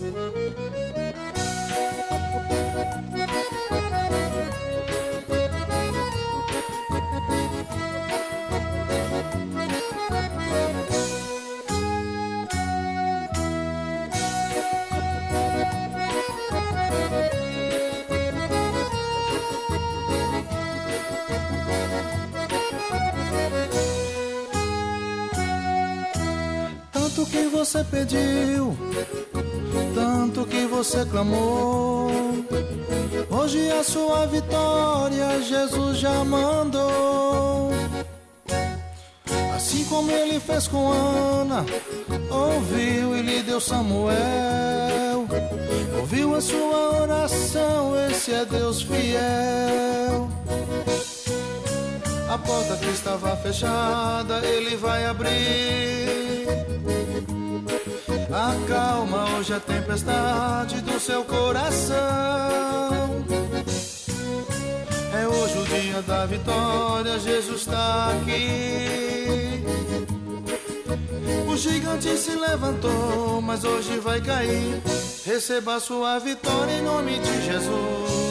Tanto que você pediu, tanto que você clamou, hoje a sua vitória Jesus já mandou. Assim como ele fez com Ana, ouviu e lhe deu Samuel, ouviu a sua oração, esse é Deus fiel. A porta que estava fechada, ele vai abrir. Acalma hoje a tempestade do seu coração. É hoje o dia da vitória, Jesus está aqui. O gigante se levantou, mas hoje vai cair. Receba a sua vitória em nome de Jesus.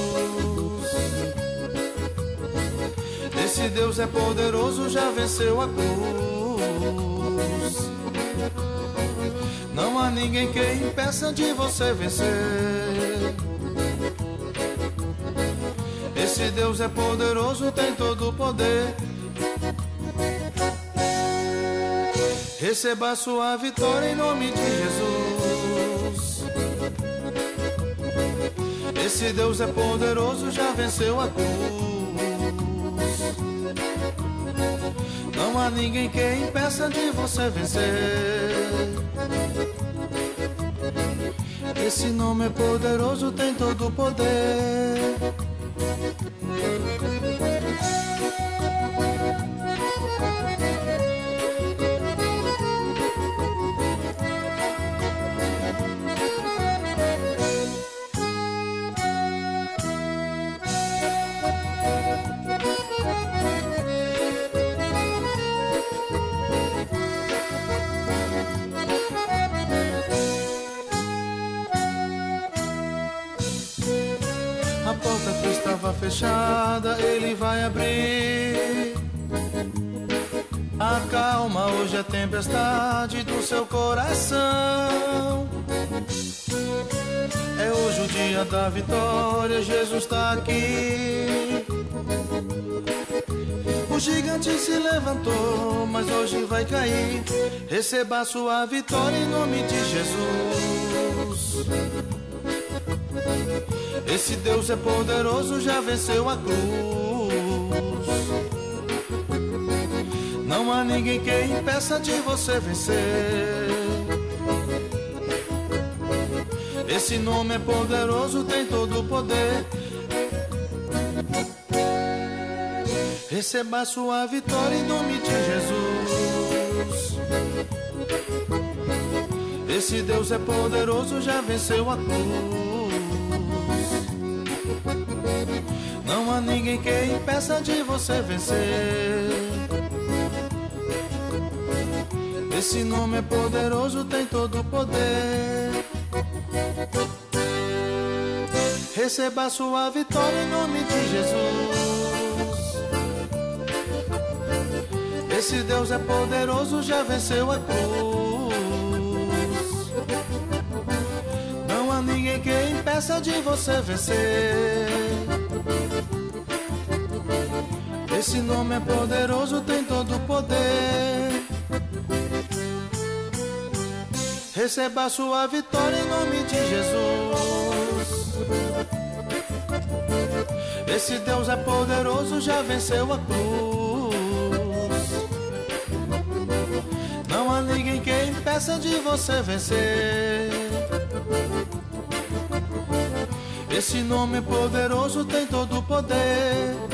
Esse Deus é poderoso, já venceu a cruz. Não há ninguém que impeça de você vencer. Esse Deus é poderoso, tem todo o poder. Receba a sua vitória em nome de Jesus. Esse Deus é poderoso, já venceu a cruz. Não há ninguém que impeça de você vencer. Esse nome é poderoso, tem todo o poder. A porta que estava fechada, ele vai abrir. Acalma hoje a tempestade do seu coração. É hoje o dia da vitória, Jesus está aqui. O gigante se levantou, mas hoje vai cair. Receba a sua vitória em nome de Jesus. Esse Deus é poderoso, já venceu a cruz. Não há ninguém que impeça de você vencer. Esse nome é poderoso, tem todo o poder. Receba a sua vitória em nome de Jesus. Esse Deus é poderoso, já venceu a cruz. Não há ninguém que impeça de você vencer. Esse nome é poderoso, tem todo o poder. Receba a sua vitória em nome de Jesus. Esse Deus é poderoso, já venceu a cruz. Não há ninguém que impeça de você vencer. Esse nome é poderoso, tem todo o poder. Receba a sua vitória em nome de Jesus. Esse Deus é poderoso, já venceu a cruz. Não há ninguém que impeça de você vencer. Esse nome é poderoso, tem todo o poder.